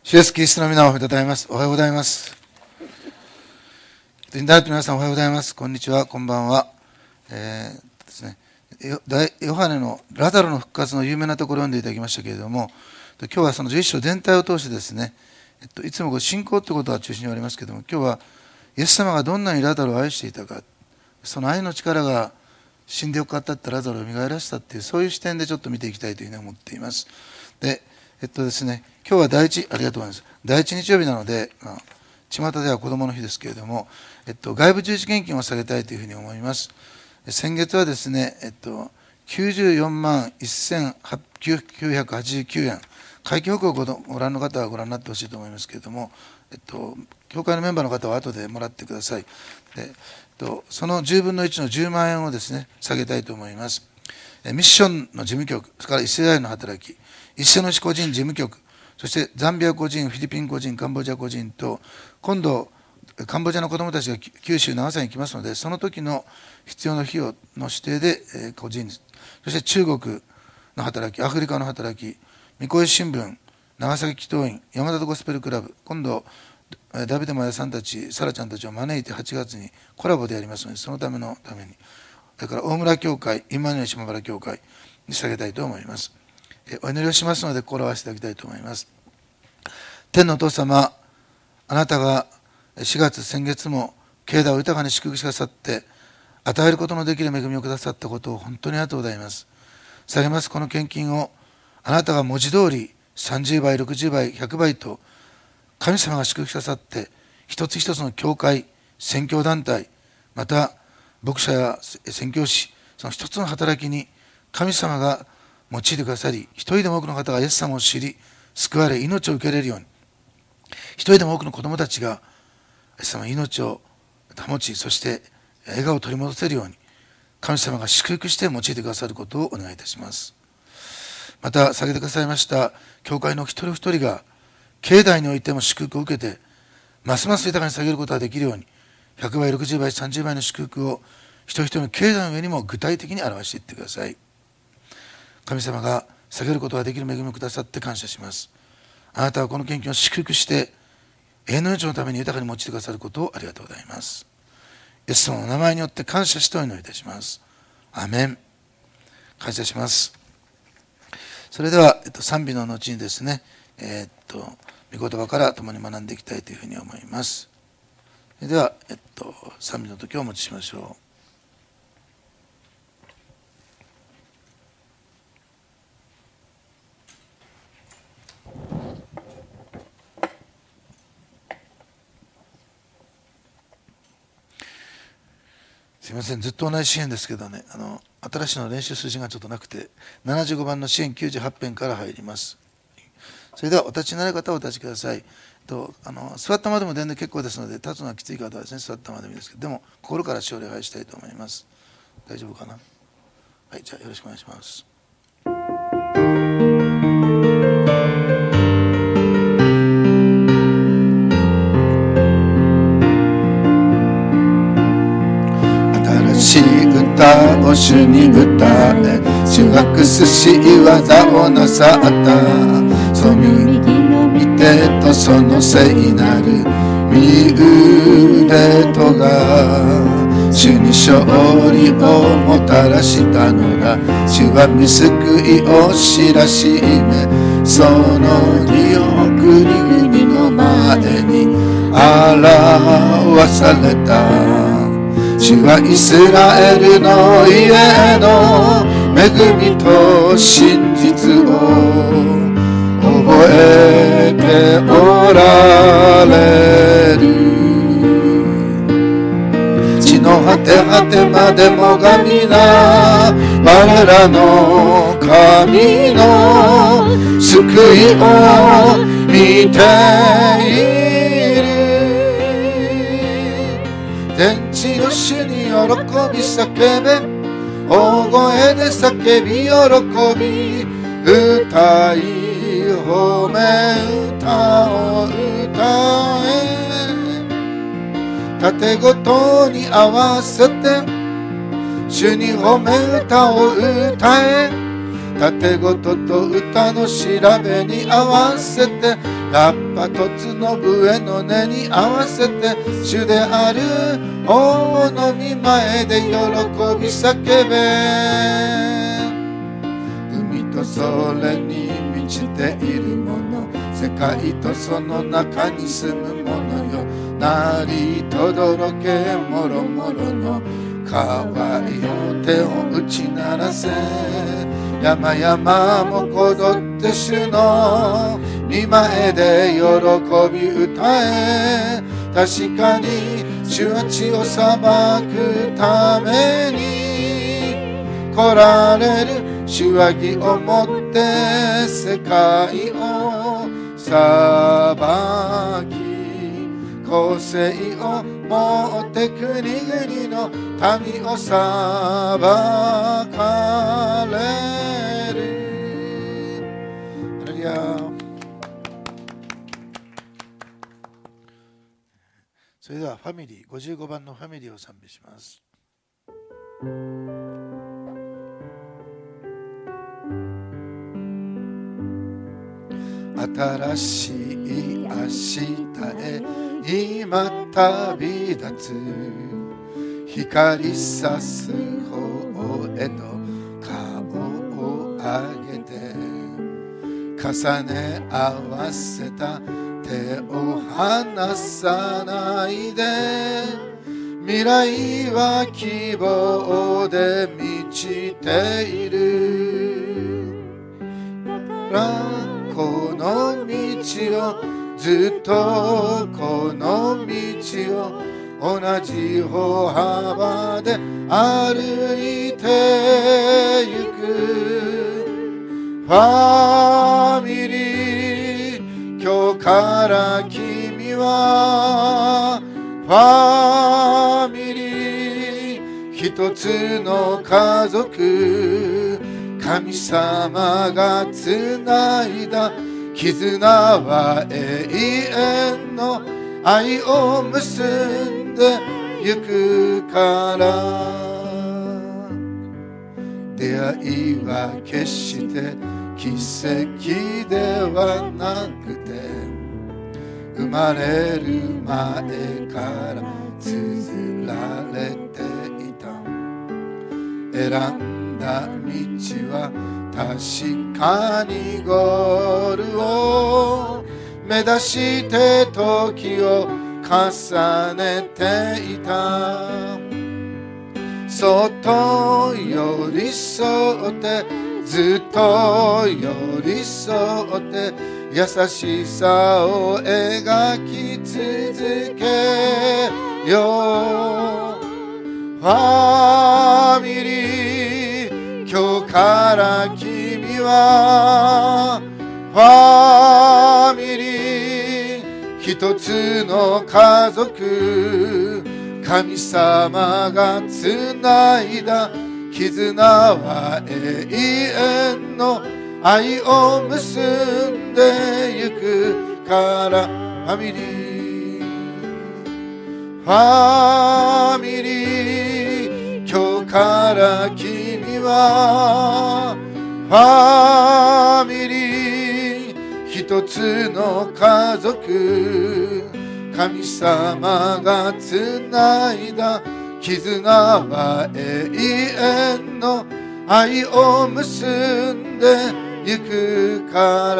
主イエスキリストの皆を褒めたたえます。おはようございます。インターネットの皆さんおはようございます。こんにちは、こんばんは。ですね、ヨハネのラザロの復活の有名なところを読んでいただきましたけれども、今日はその11章全体を通してですね、いつも信仰ということが中心にありますけれども、今日はイエス様がどんなにラザロを愛していたか、その愛の力が死んでよかったってラザロを蘇らせたっていう、そういう視点でちょっと見ていきたいというふうに思っています。でですね、今日はありがとうございます。第一日曜日なので、巷では子どもの日ですけれども、外部十字献金を下げたいというふうに思います。先月はですね、94万1989円、会計報告をご覧の方はご覧になってほしいと思いますけれども、教会のメンバーの方は後でもらってください。でその10分の1の10万円をですね、下げたいと思います。ミッションの事務局、それからイスラエルの働き、一緒の市個人事務局、そしてザンビア個人、フィリピン個人、カンボジア個人と、今度カンボジアの子どもたちが九州長崎に来ますので、その時の必要な費用の指定で個人、そして中国の働き、アフリカの働き、三越新聞、長崎祈祷院、山田ゴスペルクラブ、今度ダビデマヤさんたち、サラちゃんたちを招いて8月にコラボでやりますので、そのために、それから大村教会、インマニュエル島原教会に下げたいと思います。お祈りをしますので、心を合わせていただきたいと思います。天のお父様、あなたが先月も境内を豊かに祝福してくださって、与えることのできる恵みをくださったことを本当にありがとうございます。下げますこの献金を、あなたが文字通り30倍、60倍、100倍と神様が祝福してくださって、一つ一つの教会、宣教団体、また牧者や宣教師、その一つの働きに神様が用いてくださり、一人でも多くの方がイエス様を知り、救われ、命を受け入れるように、一人でも多くの子供たちがイエス様の命を保ち、そして笑顔を取り戻せるように、神様が祝福して用いてくださることをお願いいたします。また、下げてくださいました教会の一人一人が、境内においても祝福を受けて、ますます豊かに下げることができるように、100倍、60倍、30倍の祝福を一人一人の境内の上にも具体的に表していってください。神様が下げることができる恵みをくださって感謝します。あなたはこの献金を祝福して、永遠の命のために豊かに用いてくださることをありがとうございます。イエス様の名前によって感謝してお祈りいたします。アーメン。感謝します。それでは、賛美の後にですね、御言葉から共に学んでいきたいというふうに思います。それでは、賛美の時をお持ちしましょう。すいません、ずっと同じ詩篇ですけどね、新しいの練習数字がちょっとなくて、75番の詩篇98編から入ります。それではお立ちになる方はお立ちください。座ったまでも全然結構ですので、立つのはきつい方はですね、座ったまでもいいですけど、でも心から主を礼拝したいと思います。大丈夫かな。はい、じゃあよろしくお願いします。新しい歌を主に歌え、主がくすし技をなさった。その右の御手とその聖なる御腕とが主に勝利をもたらしたのだ。主は御救いを知らしめ、その義を国々の前に表された。主はイスラエルの家の恵みと真実を覚えておられる。地の果て果てまでもが皆我らの神の救いを見ている。天地の主に喜び叫べ、大声で叫び喜び歌い褒め歌を歌え、盾ごとに合わせて主に褒め歌を歌え、盾ごとと歌の調べに合わせてラッパとつの笛の音に合わせて主である王の御前で喜び叫べ。海とそれに満ちているもの、世界とその中に住むものよ。鳴りとどろけもろもろの川よ、手を打ち鳴らせ。山々もこぞって主の御前で喜び歌え。確かに主は地を裁くために来られる。主は義をもって世界を裁き、公正をもって国々の民を裁かれる。ハレルヤ。それではファミリー、55番のファミリーを賛美します。新しい明日へ今旅立つ、光さす方へと顔を上げて、重ね合わせた手を離さないで。未来は希望で満ちている。だからこの道をずっとこの道を同じ歩幅で歩いてゆく。ファミリー、今日から君はファミリー、一つの家族。神様がつないだ絆は永遠の愛を結んでゆくから。出会いは決して奇跡ではなくて、生まれる前から綴られていた。選んだ道は確かにゴールを目指して時を重ねていた。そっと寄り添ってずっと寄り添って優しさを描き続けよう。ファミリー、今日から君はファミリー、一つの家族。神様がつないだ絆は永遠の愛を結んでゆくから。ファミリー、ファミリー、今日から君はファミリー、一つの家族。神様がつないだ絆は永遠の愛を結んでゆくから。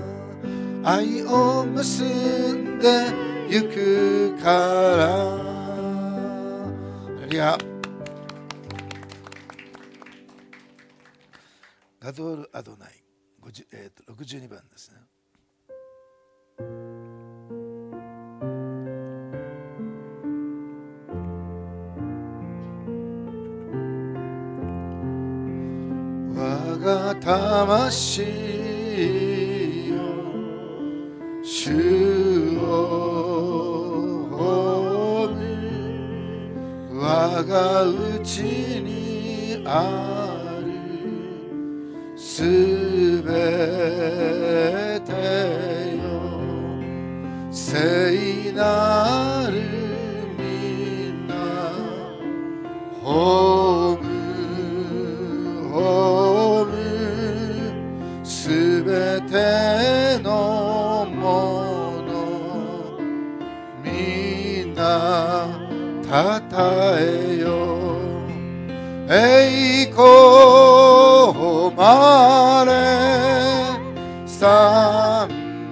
愛を結んでゆくから。ハレルヤ。ガドール・アドナイ、62番ですね。我が魂よ主を褒め、我が内にあるすべてよ聖なる皆褒めすべてのものみんなたたえよ。栄光まれ賛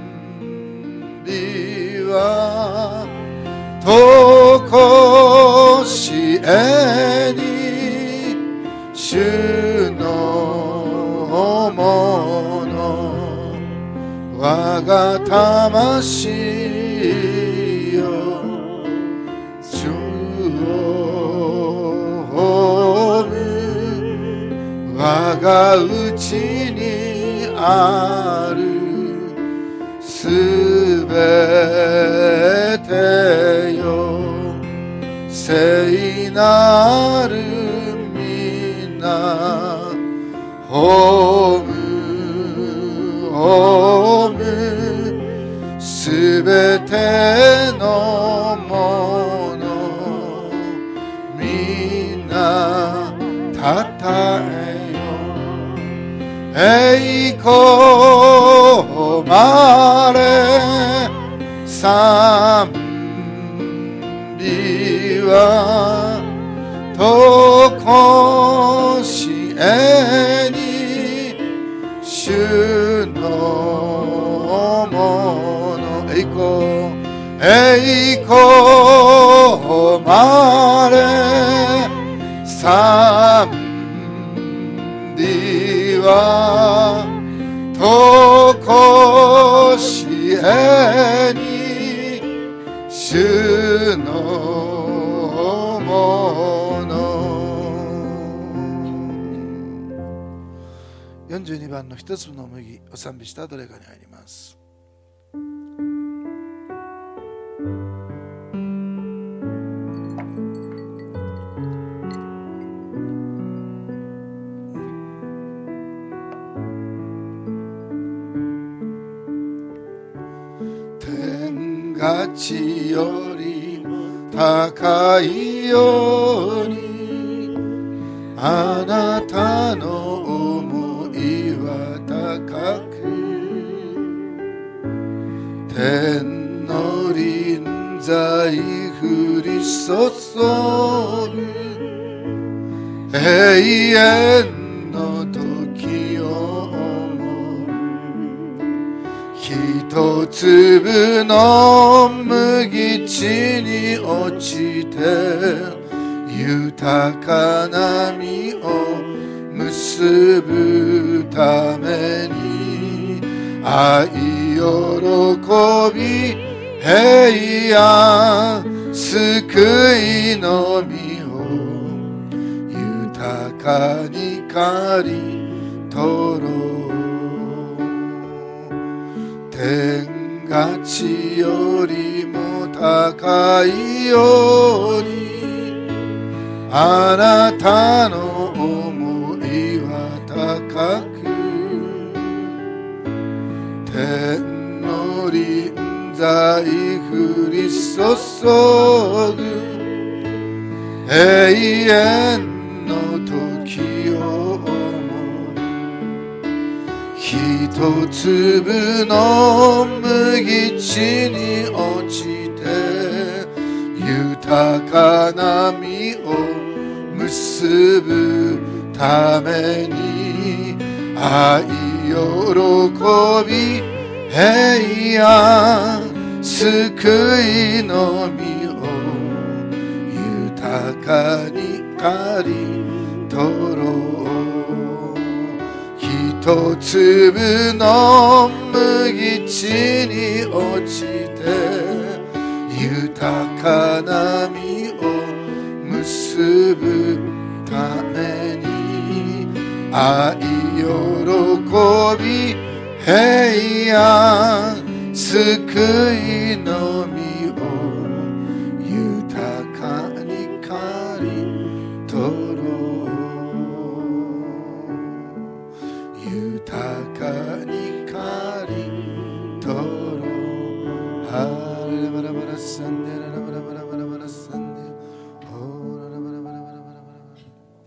美はとこしえに主のもの我が魂よ主を我がうちにあるすべてよ聖なる皆ホームすべてのものみんなたたえよ。栄光まれ賛美はとこしえに主のもの栄光まれ賛美はとこしえに主のもの。42番の一粒の麦を賛美したどれかに入ります。天が地より高いようにあなたの思いは高く天の臨在降り注ぐ永遠の時を思う。一粒の麦地に落ちて豊かな実を結ぶために愛喜び平安救いの実を豊かに刈り取ろう。天が地よりも高いようにあなたの思いは高く天の臨在降り注ぐ永遠の時を思う。一粒の麦地に落ちて豊かな実を結ぶために愛喜び平安救いの実を豊かに刈り取ろう。一粒の麦地に落ちて豊かな実を結ぶために愛喜び平安救いの実を豊かに刈り取ろう。豊かに刈り取ろう。ハレラバラバラサンデララバラバラバラバラサンデオララバラバラバラバラバ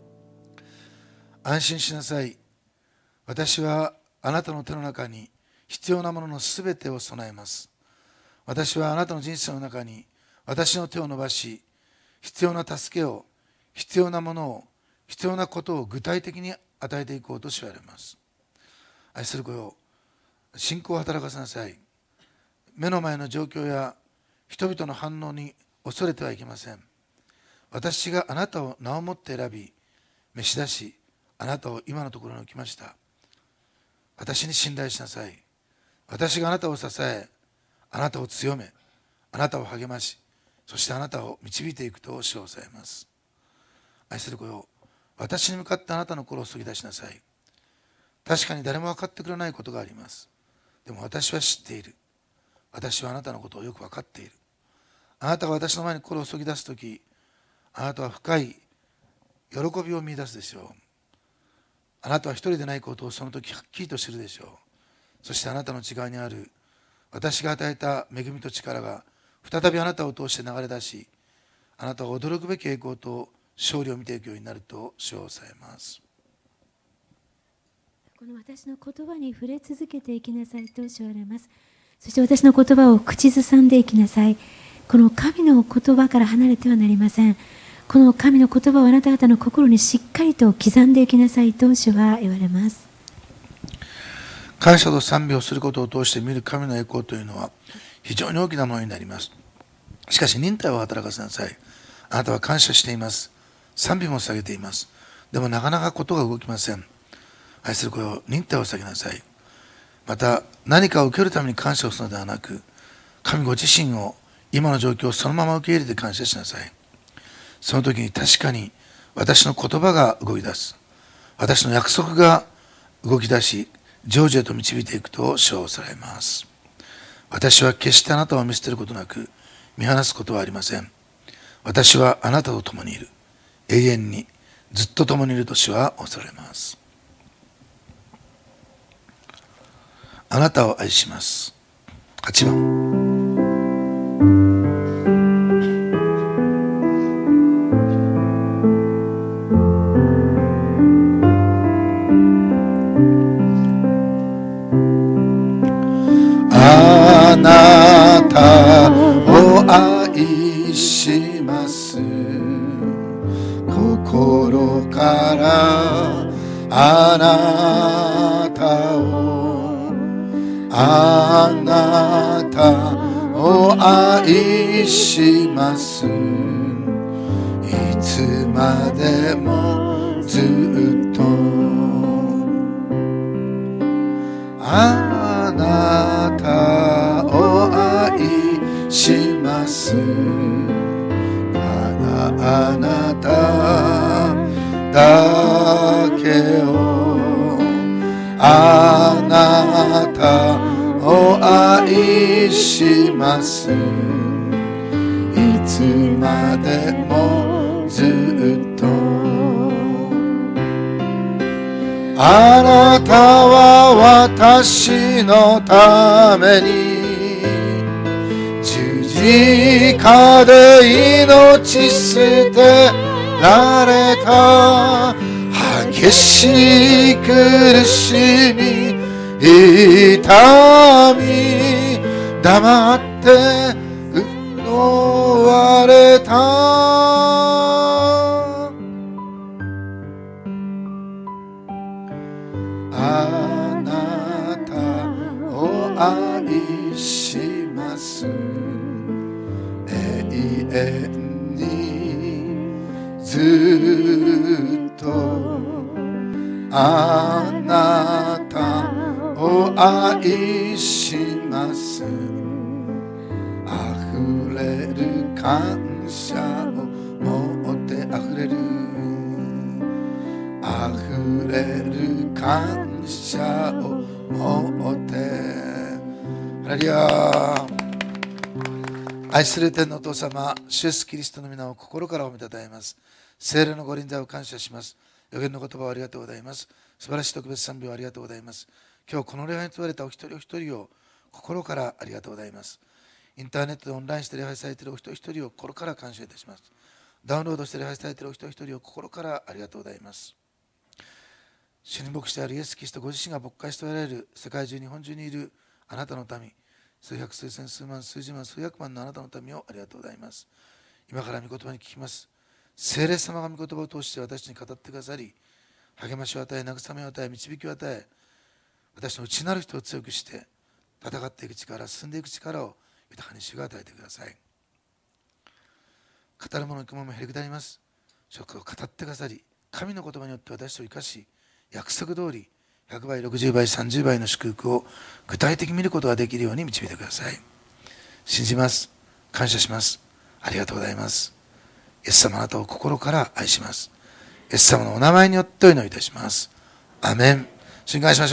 ラ。安心しなさい。私はあなたの手の中に必要なもののすべてを備えます。私はあなたの人生の中に私の手を伸ばし、必要な助けを、必要なものを、必要なことを具体的に与えていこうとしわれます。愛する子よ、信仰を働かせなさい。目の前の状況や人々の反応に恐れてはいけません。私があなたを名をもって選び、召し出し、あなたを今のところに置きました。私に信頼しなさい。私があなたを支え、あなたを強め、あなたを励まし、そしてあなたを導いていくと主を抑えます。愛する子よ、私に向かってあなたの心を注ぎ出しなさい。確かに誰も分かってくれないことがあります。でも私は知っている。私はあなたのことをよく分かっている。あなたが私の前に心を注ぎ出すとき、あなたは深い喜びを見出すでしょう。あなたは一人でないことをその時はっきりと知るでしょう。そしてあなたの内側にある私が与えた恵みと力が再びあなたを通して流れ出し、あなたは驚くべき栄光と勝利を見ていくようになると主を抑えます。 この私の言葉に触れ続けていきなさいと主は言われます。そして私の言葉を口ずさんでいきなさい。この神の言葉から離れてはなりません。この神の言葉をあなた方の心にしっかりと刻んでいきなさいと主は言われます。 感謝と賛美をすることを通して見る神の栄光というのは非常に大きなものになります。しかし忍耐を働かせなさい。あなたは感謝しています。賛美も下げています。でもなかなかことが動きません。愛する子よ、忍耐を下げなさい。また何かを受けるために感謝をするのではなく、神ご自身を今の状況をそのまま受け入れて感謝しなさい。その時に確かに私の言葉が動き出す。私の約束が動き出し、成就へと導いていくと主はおさらいます。私は決してあなたを見捨てることなく、見放すことはありません。私はあなたと共にいる。永遠にずっと共にいると主はおさらいます。あなたを愛します。8番。あなたを愛します。心からあなたを、あなたを愛します。いつまでもずっとあなたを愛します。あなただけを、あなたを愛します。いつまでもずっとあなたは私のために十字架で命捨てられた。激しい苦しみ痛み黙って奪われた。あなたを愛します。永遠にずっとあなたを愛します。溢れる感謝を持って溢れる、溢れる感謝を持って。ハレルヤ。愛する天のお父様、主イエスキリストの皆を心からおめでたえます。聖霊のご臨在を感謝します。予言の言葉をありがとうございます。素晴らしい特別賛美をありがとうございます。今日この礼拝に問われたお一人お一人を心からありがとうございます。インターネットでオンラインして礼拝されているお一人一人を心から感謝いたします。ダウンロードして礼拝されているお一人一人を心からありがとうございます。主に牧師であるイエス・キリストご自身が牧会しておられる世界中日本中にいるあなたの民、数百、数千、数万、数十万、数百万のあなたの民をありがとうございます。今から御言葉に聞きます。聖霊様が御言葉を通して私に語ってくださり、励ましを与え、慰めを与え、導きを与え、私の内なる人を強くして、戦っていく力、進んでいく力を豊かに主が与えてください。語る者の雲もへりくだります。職を語ってくださり、神の言葉によって私を生かし、約束通り100倍、60倍、30倍の祝福を具体的に見ることができるように導いてください。信じます。感謝します。ありがとうございます。イエス様、あなたを心から愛します。イエス様のお名前によってお祈りいたします。アメン。主に感謝しましょう。